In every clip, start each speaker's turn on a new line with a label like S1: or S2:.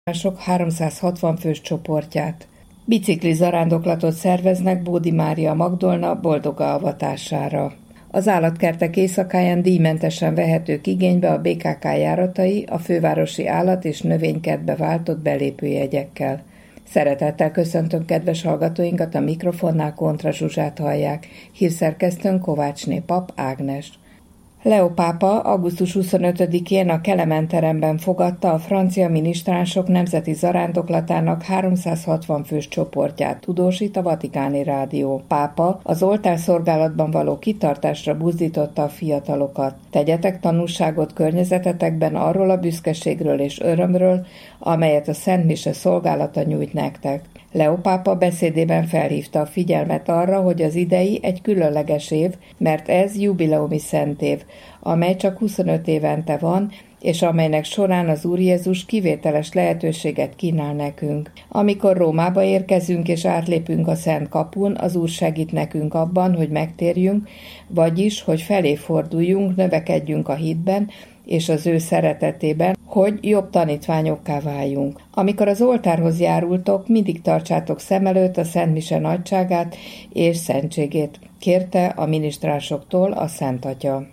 S1: minisztránsok 360 fős csoportját. Bicikli zarándoklatot szerveznek Bódi Mária Magdolna boldoga avatására. Az állatkertek éjszakáján díjmentesen vehetők igénybe a BKK járatai a fővárosi állat- és növénykertbe váltott belépőjegyekkel. Szeretettel köszöntöm kedves hallgatóinkat, a mikrofonnál Kontra Zsuzsát hallják, hírszerkesztőn Kovácsné Pap Ágnes. Leó pápa augusztus 25-én a Kelemen teremben fogadta a francia minisztránsok nemzeti zarándoklatának 360 fős csoportját, tudósít a Vatikáni Rádió. Pápa az oltárszolgálatban való kitartásra buzdította a fiatalokat. Tegyetek tanúságot környezetetekben arról a büszkeségről és örömről, amelyet a Szent Mise szolgálata nyújt nektek. Leó pápa beszédében felhívta a figyelmet arra, hogy az idei egy különleges év, mert ez jubileumi szentév, amely csak 25 évente van, és amelynek során az Úr Jézus kivételes lehetőséget kínál nekünk. Amikor Rómába érkezünk és átlépünk a Szent kapun, az Úr segít nekünk abban, hogy megtérjünk, vagyis, hogy felé forduljunk, növekedjünk a hitben, és az ő szeretetében, hogy jobb tanítványokká váljunk. Amikor az oltárhoz járultok, mindig tartsátok szem előtt a Szent Mise nagyságát és szentségét, kérte a minisztránsoktól a Szent Atya.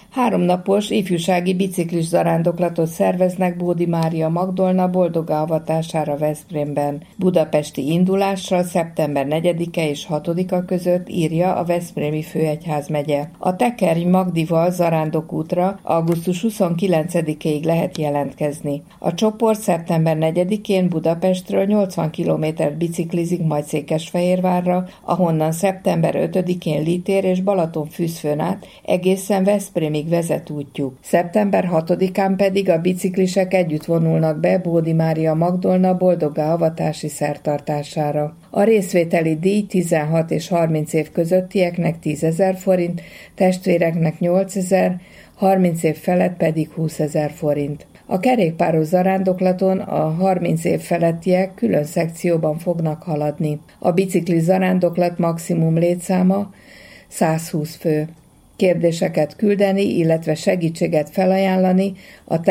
S1: 3 napos ifjúsági biciklis zarándoklatot szerveznek Bódi Mária Magdolna boldoga avatására Veszprémben. Budapesti indulással szeptember 4-e és 6-a között, írja a Veszprémi Főegyházmegye. A Tekergy-Magdival zarándokútra augusztus 29-ig lehet jelentkezni. A csoport szeptember 4-én Budapestről 80 kilométert biciklizik majd Székesfehérvárra, ahonnan szeptember 5-én Litér és Balatonfürdőn át egészen Veszprémig vezet útjuk. Szeptember 6-án pedig a biciklisek együtt vonulnak be Bódi Mária Magdolna boldoga avatási szertartására. A részvételi díj 16 és 30 év közöttieknek 10 000 forint, testvéreknek 8 000, 30 év felett pedig 20 000 forint. A kerékpáros zarándoklaton a 30 év felettiek külön szekcióban fognak haladni. A bicikli zarándoklat maximum létszáma 120 fő. Kérdéseket küldeni, illetve segítséget felajánlani a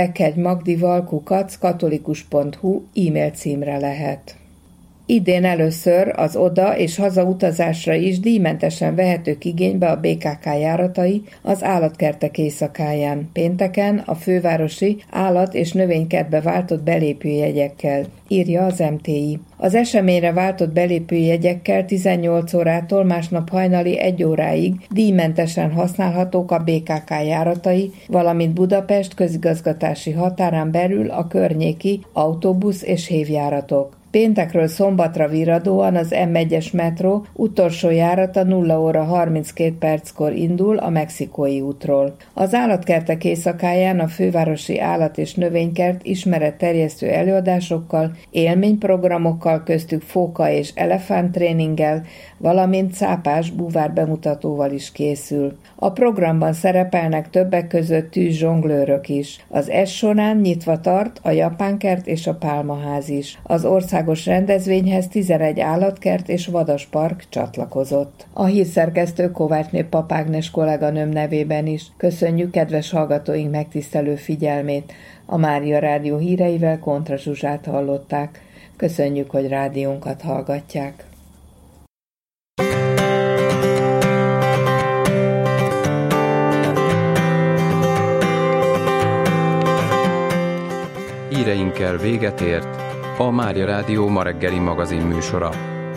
S1: tekergy-magdival@katolikus.hu e-mail címre lehet. Idén először az oda- és hazautazásra is díjmentesen vehetők igénybe a BKK járatai az állatkertek éjszakáján, pénteken a fővárosi állat- és növénykertbe váltott belépőjegyekkel, írja az MTI. Az eseményre váltott belépőjegyekkel 18 órától másnap hajnali 1 óráig díjmentesen használhatók a BKK járatai, valamint Budapest közigazgatási határán belül a környéki autóbusz és hévjáratok. Péntekről szombatra virradóan az M1-es metró utolsó járata 0 óra 32 perckor indul a Mexikói útról. Az állatkertek éjszakáján a fővárosi állat- és növénykert ismeretterjesztő előadásokkal, élményprogramokkal, köztük fóka és elefánt tréninggel, valamint cápás búvár bemutatóval is készül. A programban szerepelnek többek között tűzzsonglőrök is. Az est során nyitva tart a japánkert és a pálmaház is. Az országos rendezvényhez 11 állatkert és vadaspark csatlakozott. A hírszerkesztő Kovácsné Pap Ágnes kolléganőm nevében is köszönjük kedves hallgatóink megtisztelő figyelmét. A Mária Rádió híreivel Kontra Zsuzsát hallották. Köszönjük, hogy rádiónkat hallgatják.
S2: Híreinkkel véget ért a Mária Rádió ma reggeli magazin műsora.